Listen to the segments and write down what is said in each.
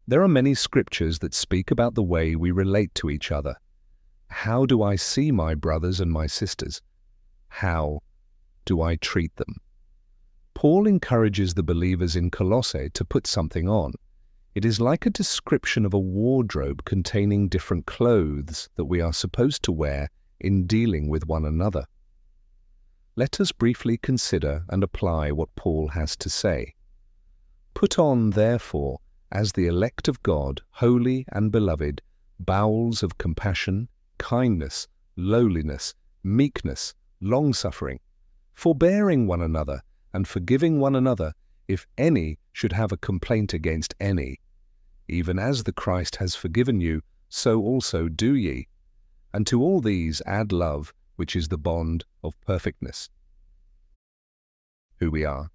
There are many scriptures that speak about the way we relate to each other. How do I see my brothers and my sisters? How do I treat them? Paul encourages the believers in Colossae to put something on. It is like a description of a wardrobe containing different clothes that we are supposed to wear in dealing with one another. Let us briefly consider and apply what Paul has to say. Put on, therefore, as the elect of God, holy and beloved, bowels of compassion, kindness, lowliness, meekness, long-suffering, forbearing one another, and forgiving one another, if any should have a complaint against any. Even as the Christ has forgiven you, so also do ye. And to all these add love, which is the bond of perfectness. Who we are.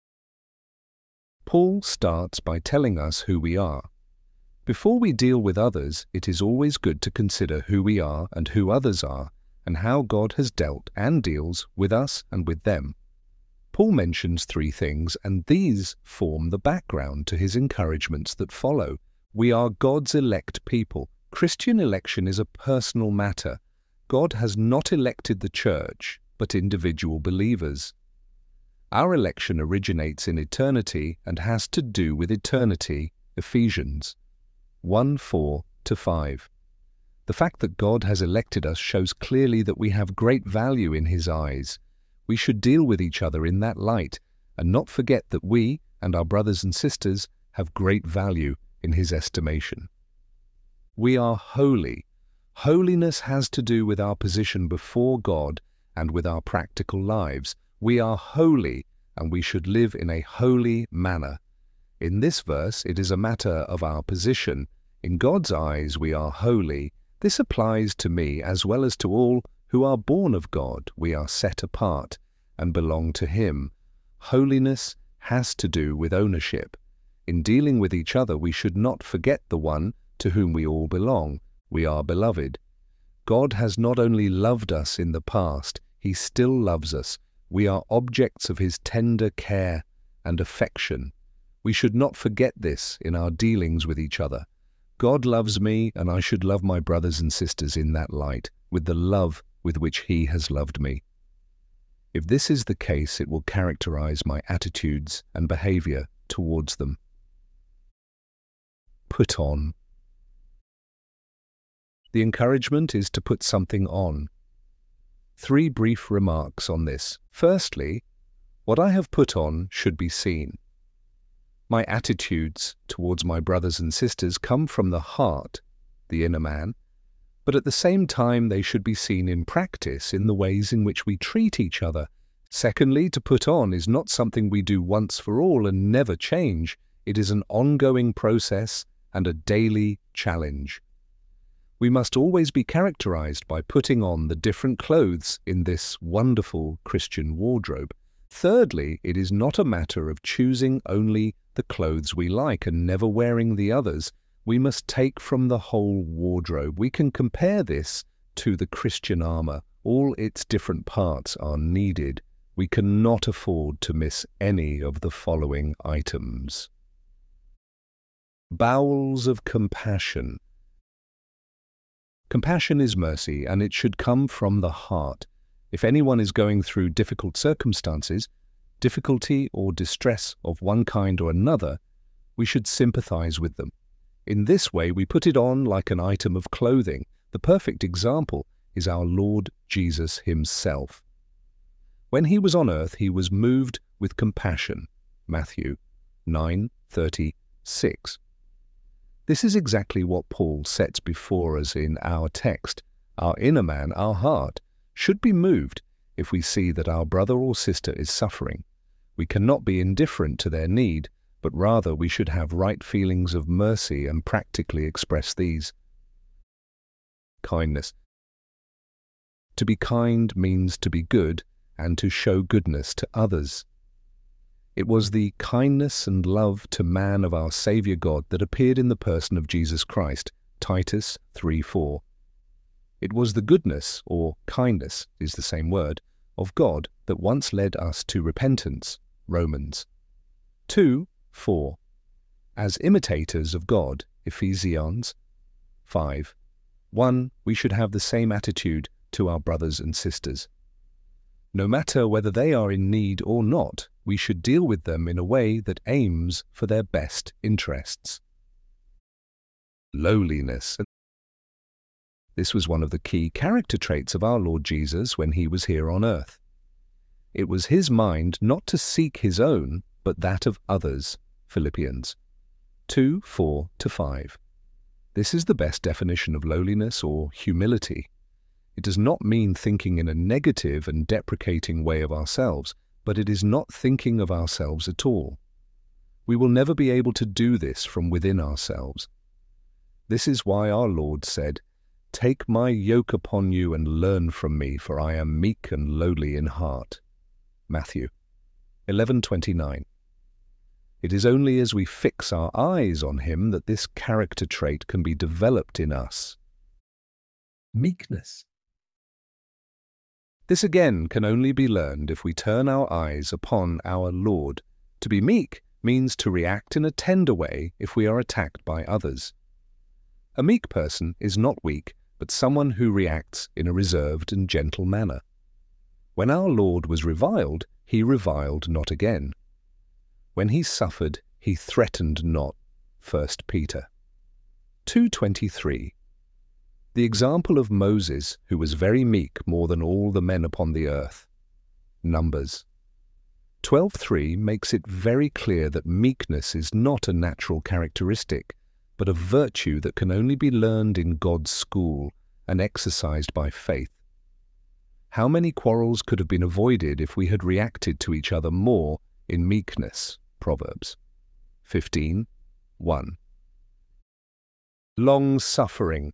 Paul starts by telling us who we are. Before we deal with others, it is always good to consider who we are and who others are, and how God has dealt and deals with us and with them. Paul mentions three things, and these form the background to his encouragements that follow. We are God's elect people. Christian election is a personal matter. God has not elected the church, but individual believers. Our election originates in eternity and has to do with eternity. Ephesians 1:4-5. The fact that God has elected us shows clearly that we have great value in His eyes. We should deal with each other in that light and not forget that we and our brothers and sisters have great value in His estimation. We are holy. Holiness has to do with our position before God and with our practical lives. We are holy, and we should live in a holy manner. In this verse, it is a matter of our position. In God's eyes, we are holy. This applies to me as well as to all who are born of God. We are set apart and belong to Him. Holiness has to do with ownership. In dealing with each other, we should not forget the one to whom we all belong. We are beloved. God has not only loved us in the past, He still loves us. We are objects of His tender care and affection. We should not forget this in our dealings with each other. God loves me, and I should love my brothers and sisters in that light, with the love with which He has loved me. If this is the case, it will characterize my attitudes and behavior towards them. Put on. The encouragement is to put something on. 3 brief remarks on this. Firstly, what I have put on should be seen. My attitudes towards my brothers and sisters come from the heart, the inner man, but at the same time they should be seen in practice in the ways in which we treat each other. Secondly, to put on is not something we do once for all and never change. It is an ongoing process and a daily challenge. We must always be characterized by putting on the different clothes in this wonderful Christian wardrobe. Thirdly, it is not a matter of choosing only the clothes we like and never wearing the others. We must take from the whole wardrobe. We can compare this to the Christian armor. All its different parts are needed. We cannot afford to miss any of the following items. Bowels of compassion. Compassion is mercy, and it should come from the heart. If anyone is going through difficult circumstances, difficulty or distress of one kind or another, we should sympathize with them. In this way, we put it on like an item of clothing. The perfect example is our Lord Jesus Himself. When He was on earth, He was moved with compassion. Matthew 9:36. This is exactly what Paul sets before us in our text. Our inner man, our heart, should be moved if we see that our brother or sister is suffering. We cannot be indifferent to their need, but rather we should have right feelings of mercy and practically express these. Kindness. To be kind means to be good and to show goodness to others. It was the kindness and love to man of our Saviour God that appeared in the person of Jesus Christ, Titus 3:4. It was the goodness, or kindness is the same word, of God that once led us to repentance, Romans 2:4. as imitators of God, Ephesians 5. 1. We should have the same attitude to our brothers and sisters. No matter whether they are in need or not, we should deal with them in a way that aims for their best interests. Lowliness. This was one of the key character traits of our Lord Jesus when he was here on earth. It was his mind not to seek his own, but that of others. Philippians 2, 4-5. This is the best definition of lowliness or humility. It does not mean thinking in a negative and deprecating way of ourselves, but it is not thinking of ourselves at all. We will never be able to do this from within ourselves. This is why our Lord said, "Take my yoke upon you and learn from me, for I am meek and lowly in heart." Matthew 11:29. It is only as we fix our eyes on him that this character trait can be developed in us. Meekness. This again can only be learned if we turn our eyes upon our Lord. To be meek means to react in a tender way if we are attacked by others. A meek person is not weak, but someone who reacts in a reserved and gentle manner. When our Lord was reviled, he reviled not again. When he suffered, he threatened not. 1 Peter 2:23. The example of Moses, who was very meek more than all the men upon the earth. Numbers 12:3 makes it very clear that meekness is not a natural characteristic, but a virtue that can only be learned in God's school and exercised by faith. How many quarrels could have been avoided if we had reacted to each other more in meekness? Proverbs 15:1. Long-suffering.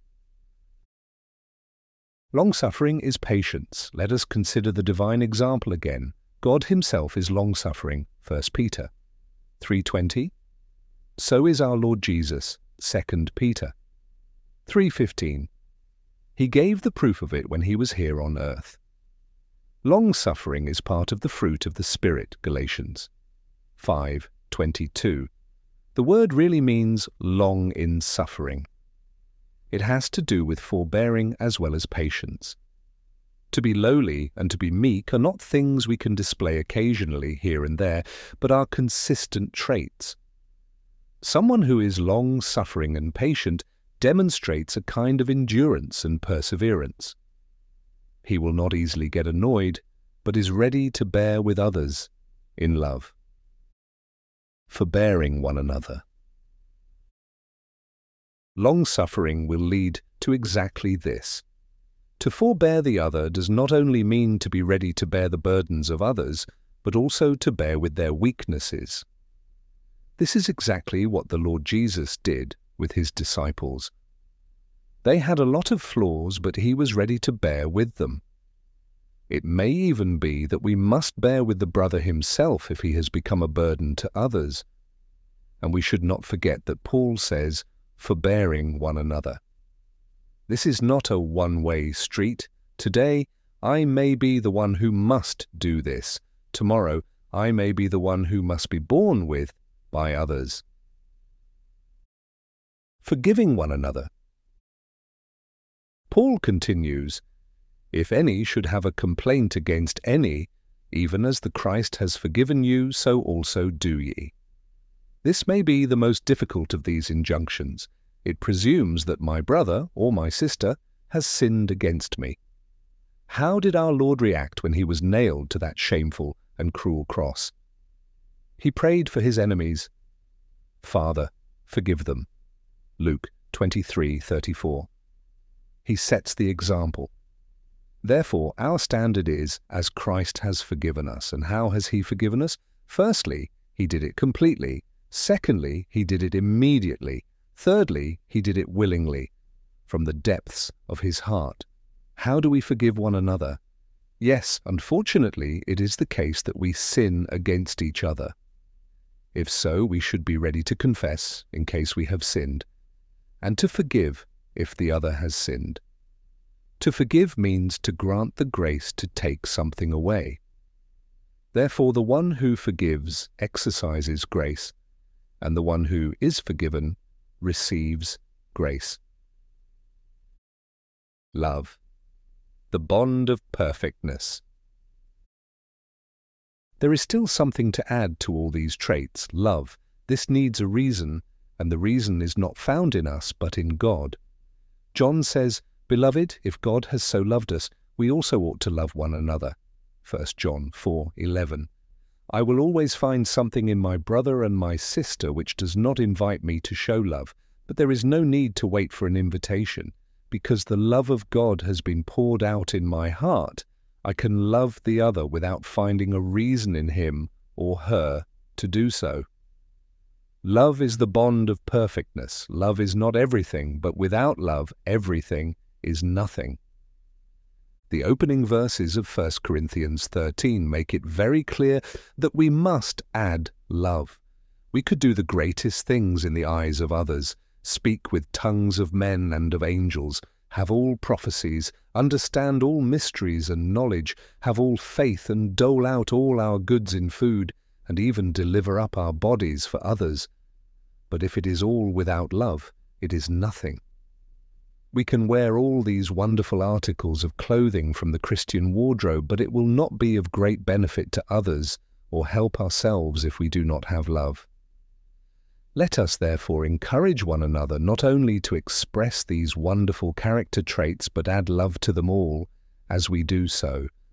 Long-suffering is patience. Let us consider the divine example again. God himself is long-suffering. 1 Peter 3:20. So is our Lord Jesus. 2 Peter 3:15. He gave the proof of it when he was here on earth. Long-suffering is part of the fruit of the Spirit. Galatians 5:22. The word really means long in suffering. It has to do with forbearing as well as patience. To be lowly and to be meek are not things we can display occasionally here and there, but are consistent traits. Someone who is long-suffering and patient demonstrates a kind of endurance and perseverance. He will not easily get annoyed, but is ready to bear with others in love. Forbearing one another. Long-suffering will lead to exactly this. To forbear the other does not only mean to be ready to bear the burdens of others, but also to bear with their weaknesses. This is exactly what the Lord Jesus did with his disciples. They had a lot of flaws, but he was ready to bear with them. It may even be that we must bear with the brother himself if he has become a burden to others. And we should not forget that Paul says, forbearing one another. This is not a one-way street. Today, I may be the one who must do this. Tomorrow, I may be the one who must be borne with by others. Forgiving one another. Paul continues, "If any should have a complaint against any, even as the Christ has forgiven you, so also do ye." This may be the most difficult of these injunctions. It presumes that my brother or my sister has sinned against me. How did our Lord react when he was nailed to that shameful and cruel cross? He prayed for his enemies. "Father, forgive them." Luke 23:34. He sets the example. Therefore, our standard is, as Christ has forgiven us. And how has he forgiven us? Firstly, he did it completely. Secondly, he did it immediately. Thirdly, he did it willingly, from the depths of his heart. How do we forgive one another? Yes, unfortunately, it is the case that we sin against each other. If so, we should be ready to confess in case we have sinned, and to forgive if the other has sinned. To forgive means to grant the grace to take something away. Therefore, the one who forgives exercises grace, and the one who is forgiven receives grace. Love, the bond of perfectness. There is still something to add to all these traits, love. This needs a reason, and the reason is not found in us, but in God. John says, "Beloved, if God has so loved us, we also ought to love one another." 1 John 4:11. I will always find something in my brother and my sister which does not invite me to show love, but there is no need to wait for an invitation. Because the love of God has been poured out in my heart, I can love the other without finding a reason in him or her to do so. Love is the bond of perfectness. Love is not everything, but without love, everything is nothing. The opening verses of 1 Corinthians 13 make it very clear that we must add love. We could do the greatest things in the eyes of others, speak with tongues of men and of angels, have all prophecies, understand all mysteries and knowledge, have all faith and dole out all our goods in food, and even deliver up our bodies for others. But if it is all without love, it is nothing. We can wear all these wonderful articles of clothing from the Christian wardrobe, but it will not be of great benefit to others or help ourselves if we do not have love. Let us therefore encourage one another not only to express these wonderful character traits, but add love to them all as we do so,